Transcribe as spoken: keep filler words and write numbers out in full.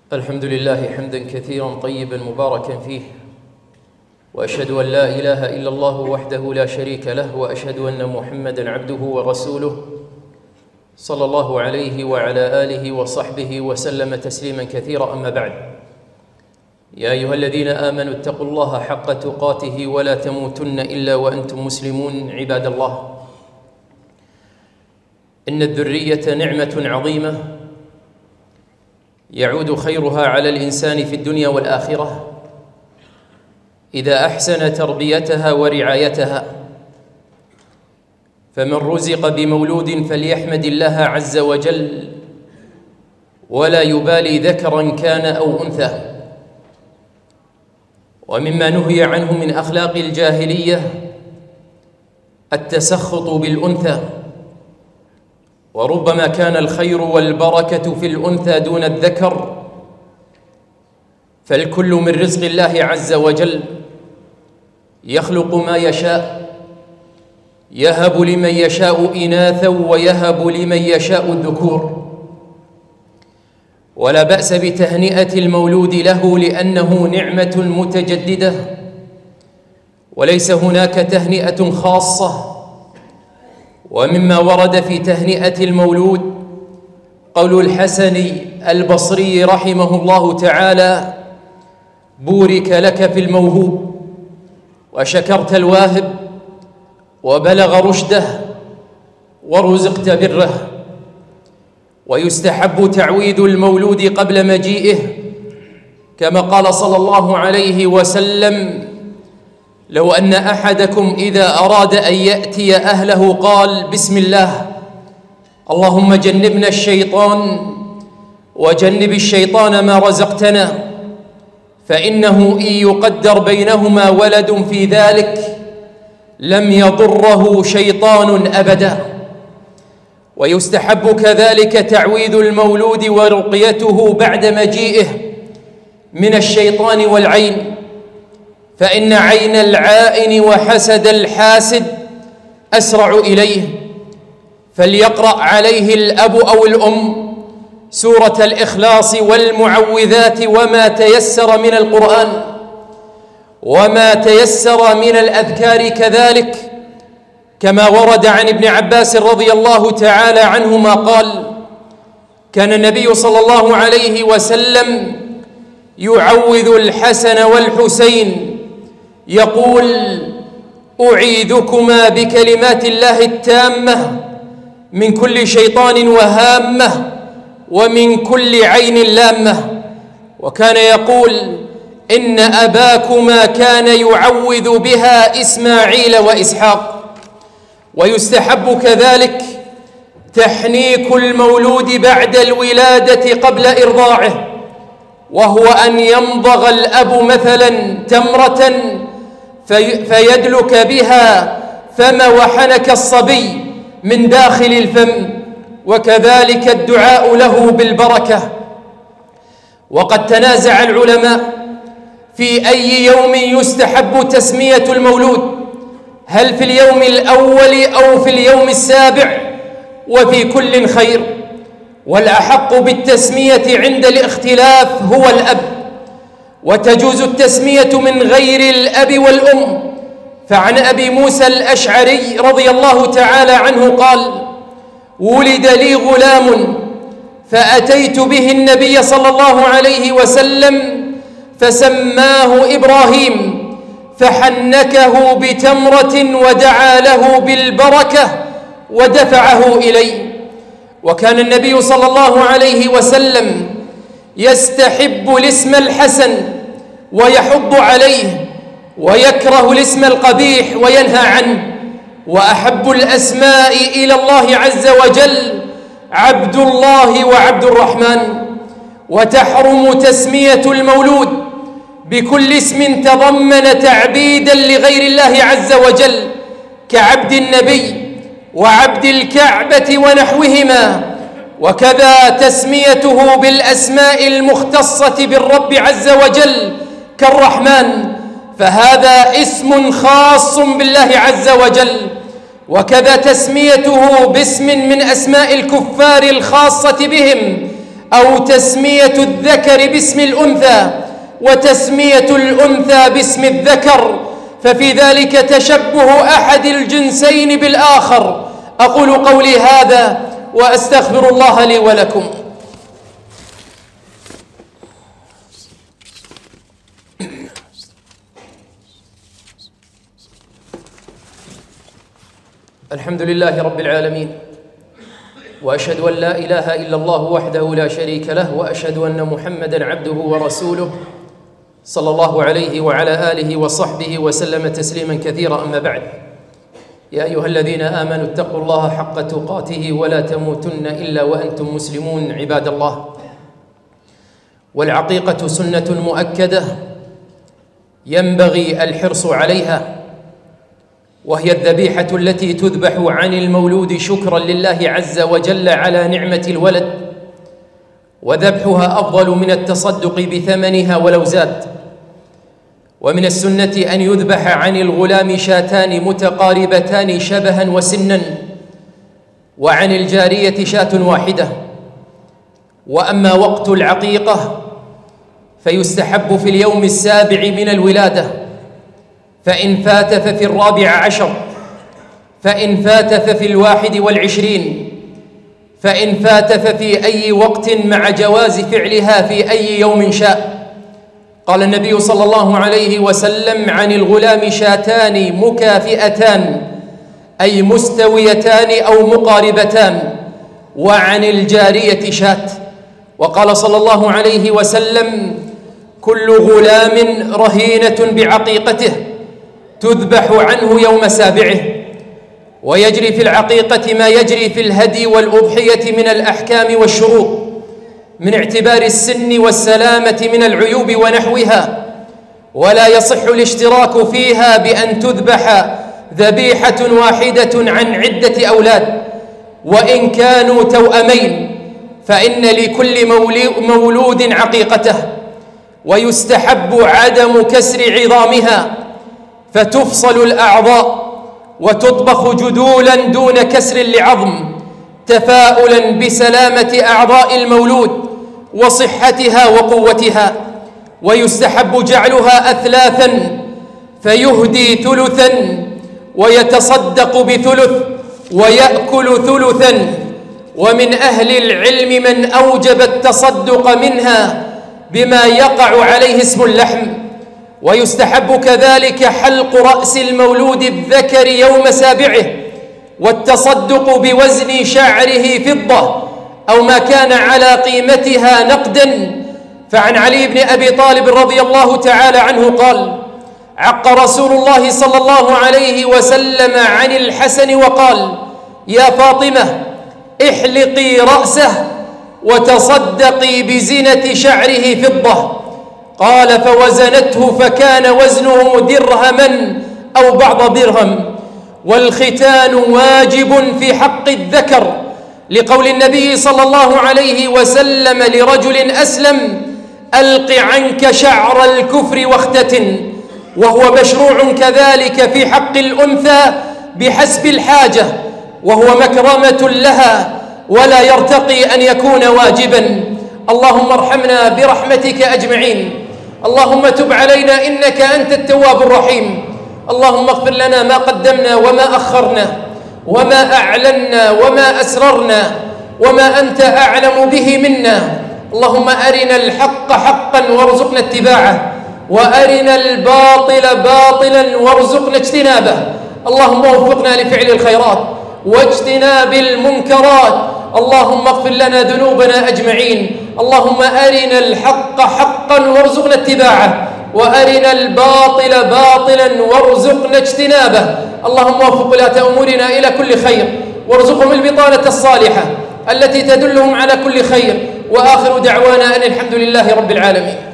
الحمد لله حمدا كثيرا طيبا مباركا فيه، وأشهد أن لا إله إلا الله وحده لا شريك له، وأشهد أن محمدا عبده ورسوله صلى الله عليه وعلى آله وصحبه وسلم تسليما كثيرا. أما بعد، يا أيها الذين آمنوا اتقوا الله حق تقاته ولا تموتن إلا وأنتم مسلمون. عباد الله، إن الذرية نعمة عظيمة يعود خيرها على الإنسان في الدنيا والآخرة إذا أحسن تربيتها ورعايتها. فمن رزق بمولود فليحمد الله عز وجل ولا يبالي ذكرا كان أو أنثى. ومما نهي عنه من أخلاق الجاهلية التسخط بالأنثى، وربما كان الخير والبركة في الأنثى دون الذكر، فالكل من رزق الله عز وجل، يخلق ما يشاء، يهب لمن يشاء إناثا ويهب لمن يشاء الذكور. ولا بأس بتهنئة المولود له لأنه نعمة متجددة، وليس هناك تهنئة خاصة. ومما ورد في تهنئة المولود قول الحسن البصري رحمه الله تعالى: بورك لك في الموهوب وشكرت الواهب وبلغ رشده ورزقت بره. ويستحب تعويذ المولود قبل مجيئه، كما قال صلى الله عليه وسلم: لو أن أحدكم إذا أراد أن يأتي أهله قال: بسم الله، اللهم جنبنا الشيطان وجنب الشيطان ما رزقتنا، فإنه إن يقدر بينهما ولد في ذلك لم يضره شيطان أبدا. ويستحب كذلك تعويذ المولود ورقيته بعد مجيئه من الشيطان والعين، فإن عين العائن وحسد الحاسد أسرع إليه، فليقرأ عليه الأب أو الأم سورة الإخلاص والمعوذات وما تيسر من القرآن وما تيسر من الأذكار كذلك، كما ورد عن ابن عباس رضي الله تعالى عنهما قال: كان النبي صلى الله عليه وسلم يعوذ الحسن والحسين يقول: أعيذكما بكلمات الله التامة من كل شيطان وهامة ومن كل عين لامة. وكان يقول: إن أباكما كان يعوذ بها إسماعيل وإسحاق. ويستحب كذلك تحنيك المولود بعد الولادة قبل إرضاعه، وهو أن يمضغ الأب مثلا تمرة في فيدلك بها فم وحنك الصبي من داخل الفم، وكذلك الدعاء له بالبركة. وقد تنازع العلماء في أي يوم يستحب تسمية المولود، هل في اليوم الأول أو في اليوم السابع، وفي كل خير. والأحق بالتسمية عند الاختلاف هو الأب، وتجوز التسمية من غير الأب والأم. فعن أبي موسى الأشعري رضي الله تعالى عنه قال: ولد لي غلام فأتيت به النبي صلى الله عليه وسلم فسماه إبراهيم، فحنكه بتمرة ودعا له بالبركة ودفعه إلي. وكان النبي صلى الله عليه وسلم يستحب الاسم الحسن ويحض عليه، ويكره الاسم القبيح وينهى عنه. وأحب الأسماء إلى الله عز وجل عبد الله وعبد الرحمن. وتحرم تسمية المولود بكل اسم تضمن تعبيدا لغير الله عز وجل، كعبد النبي وعبد الكعبة ونحوهما. وكذا تسميته بالأسماء المختصة بالرب عز وجل كالرحمن، فهذا اسم خاص بالله عز وجل. وكذا تسميته باسم من أسماء الكفار الخاصة بهم أو تسمية الذكر باسم الأنثى وتسمية الأنثى باسم الذكر، ففي ذلك تشبه أحد الجنسين بالآخر. أقول قولي هذا وأستغفر الله لي ولكم. الحمد لله رب العالمين، وأشهد أن لا إله إلا الله وحده لا شريك له، وأشهد أن محمدًا عبده ورسوله صلى الله عليه وعلى آله وصحبه وسلم تسليمًا كثيرًا. أما بعد، يا أيها الذين آمنوا اتقوا الله حق تقاته ولا تموتن إلا وأنتم مسلمون. عباد الله، والعقيقة سنة مؤكدة ينبغي الحرص عليها، وهي الذبيحة التي تذبح عن المولود شكرا لله عز وجل على نعمة الولد، وذبحها أفضل من التصدق بثمنها ولو زاد. ومن السنة أن يذبح عن الغلام شاتان متقاربتان شبها وسنا، وعن الجارية شاة واحدة. وأما وقت العقيقة فيستحب في اليوم السابع من الولادة، فإن فات ففي الرابع عشر، فإن فات ففي الواحد والعشرين، فإن فات ففي أي وقت مع جواز فعلها في أي يوم شاء. قال النبي صلى الله عليه وسلم: عن الغلام شاتان مكافئتان، أي مستويتان أو مقاربتان، وعن الجارية شاة. وقال صلى الله عليه وسلم: كل غلام رهينة بعقيقته تذبح عنه يوم سابعه. ويجري في العقيقة ما يجري في الهدي والأضحية من الأحكام والشروط، من اعتبار السن والسلامة من العيوب ونحوها، ولا يصح الاشتراك فيها بأن تذبح ذبيحة واحدة عن عدة أولاد وإن كانوا توأمين، فإن لكل مولود عقيقته. ويستحب عدم كسر عظامها، فتفصل الأعضاء وتطبخ جدولا دون كسر لعظم، تفاؤلا بسلامة أعضاء المولود وصحتها وقوتها. ويستحب جعلها أثلاثا، فيهدي ثلثا ويتصدق بثلث ويأكل ثلثا. ومن أهل العلم من أوجب التصدق منها بما يقع عليه اسم اللحم. ويستحب كذلك حلق رأس المولود الذكر يوم سابعه، والتصدق بوزن شعره فضة أو ما كان على قيمتها نقدا. فعن علي بن أبي طالب رضي الله تعالى عنه قال: عق رسول الله صلى الله عليه وسلم عن الحسن وقال: يا فاطمة احلقي رأسه وتصدقي بزنة شعره فضة. قال: فوزنته فكان وزنه درهما أو بعض درهم. والختان واجب في حق الذكر، لقول النبي صلى الله عليه وسلم لرجل أسلم: ألق عنك شعر الكفر واختتن. وهو مشروع كذلك في حق الأنثى بحسب الحاجة، وهو مكرمة لها ولا يرتقي أن يكون واجبا. اللهم ارحمنا برحمتك أجمعين. اللهم تب علينا إنك أنت التواب الرحيم. اللهم اغفر لنا ما قدمنا وما أخرنا وما أعلنا وما أسررنا وما أنت أعلم به منا. اللهم أرنا الحق حقا وارزقنا اتباعه، وأرنا الباطل باطلا وارزقنا اجتنابه. اللهم وفقنا لفعل الخيرات واجتناب المنكرات. اللهم اغفر لنا ذنوبنا أجمعين. اللهم أرنا الحق حقا وارزقنا اتباعه، وأرنا الباطل باطلا وارزقنا اجتنابه. اللهم وفق ولاة أمورنا إلى كل خير، وارزقهم البطانة الصالحة التي تدلهم على كل خير. وآخر دعوانا أن الحمد لله رب العالمين.